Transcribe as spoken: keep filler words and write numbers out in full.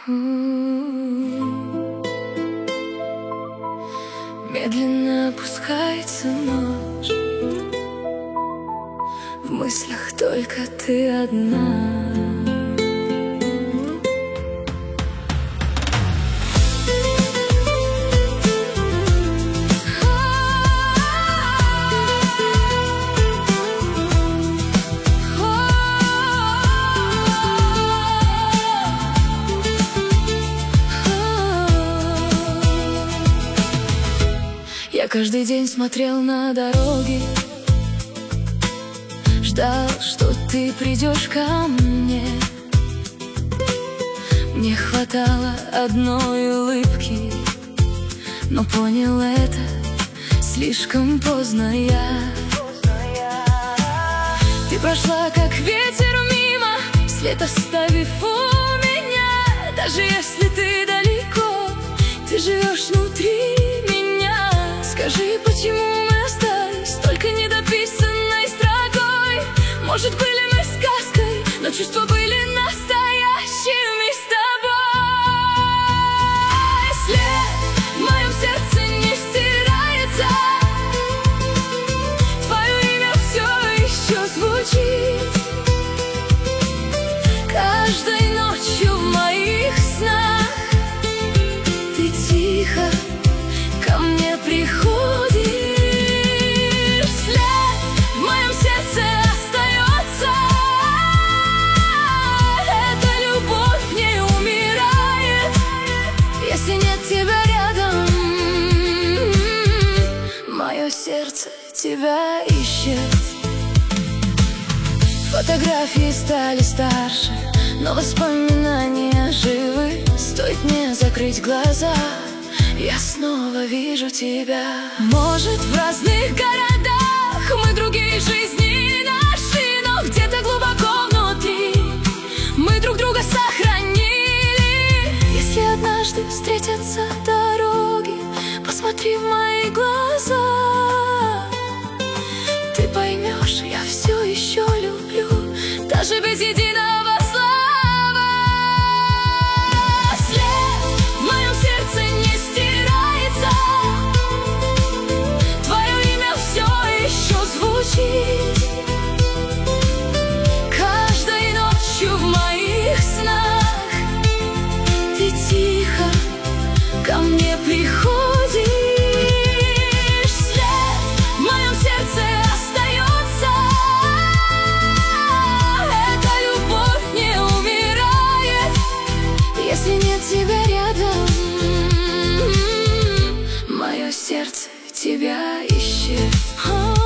Медленно опускается ночь, в мыслях только ты одна. Я каждый день смотрел на дороги, ждал, что ты придешь ко мне. Мне хватало одной улыбки, но понял это слишком поздно я. Ты прошла, как ветер мимо, след оставив у меня. Даже если ты далеко, ты живешь внутри. Скажи, почему мы остались только недописанной строкой? Может, были мы сказкой, но чувства были настоящими с тобой. След в моем сердце не стирается, твое имя все еще звучит. Каждой ночью в моих снах ты тихо ко мне приходишь. След в моем сердце остается. Эта любовь не умирает, если нет тебя рядом. Мое сердце тебя ищет. Фотографии стали старше, но воспоминания живы. Стоит мне закрыть глаза, я снова вижу тебя. Может, в разных городах мы другие жизни нашли, но где-то глубоко внутри мы друг друга сохранили. Если однажды встретятся дороги, посмотри в мои глаза. Ты поймешь, я все еще люблю, даже без единого слова. Каждой ночью в моих снах ты тихо ко мне приходишь. След в моем сердце остается. Эта любовь не умирает, если нет тебя рядом. Мое сердце тебя ищет.